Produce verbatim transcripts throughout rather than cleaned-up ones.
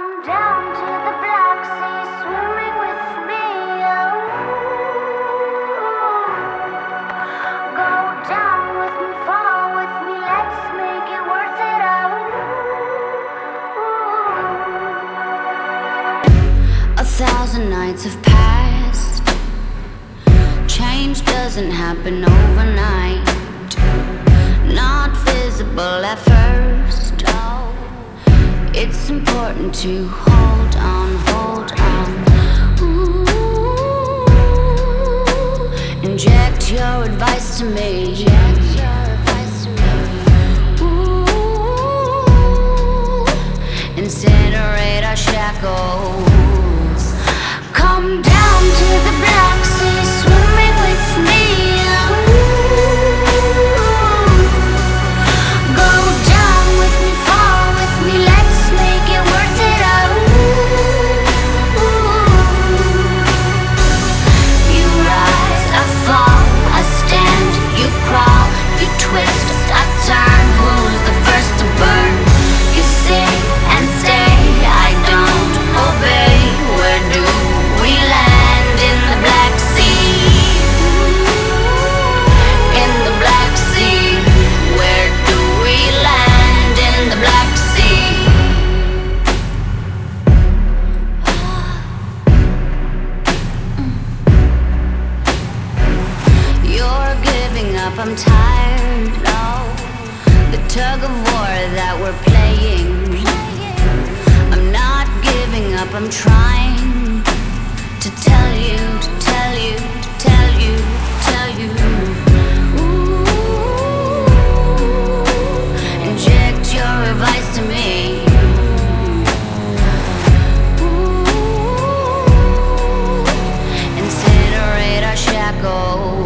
Come down to the Black Sea, swimming with me. Oh, go down with me, fall with me. Let's make it worth it. Oh, a thousand nights have passed. Change doesn't happen overnight. Not visible at first. It's important to hold on, hold on. Ooh, inject your advice to me. Ooh, incinerate our shackles. Come down to the Black Sea, swimming with me. I'm tired of the tug of war that we're playing. I'm not giving up, I'm trying to tell you, to tell you, to tell you, tell you. Ooh, inject your advice to me. Ooh, incinerate our shackles.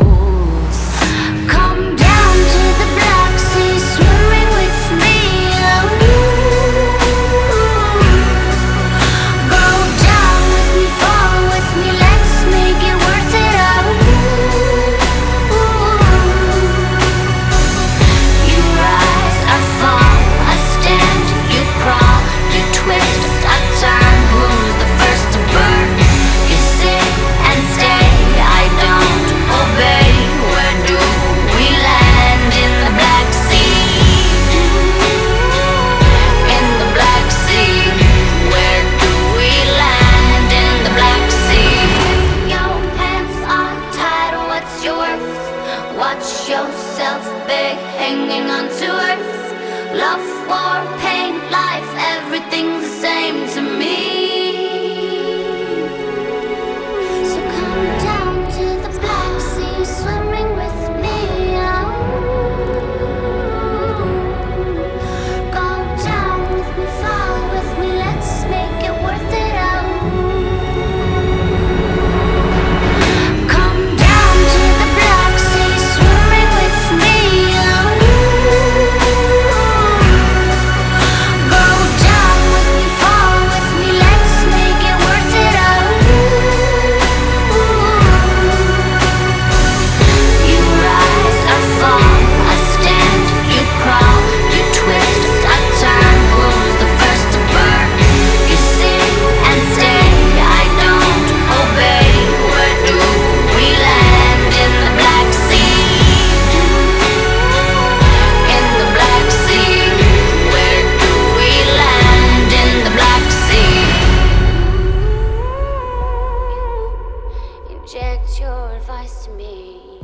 Watch yourself big, hanging on to earth. Love, war, pain, life, everything's the same to me. So come down to the Black Sea, swimming with me. Oh, go down with me, fall with me. Let's make it worth it. Inject your advice to me.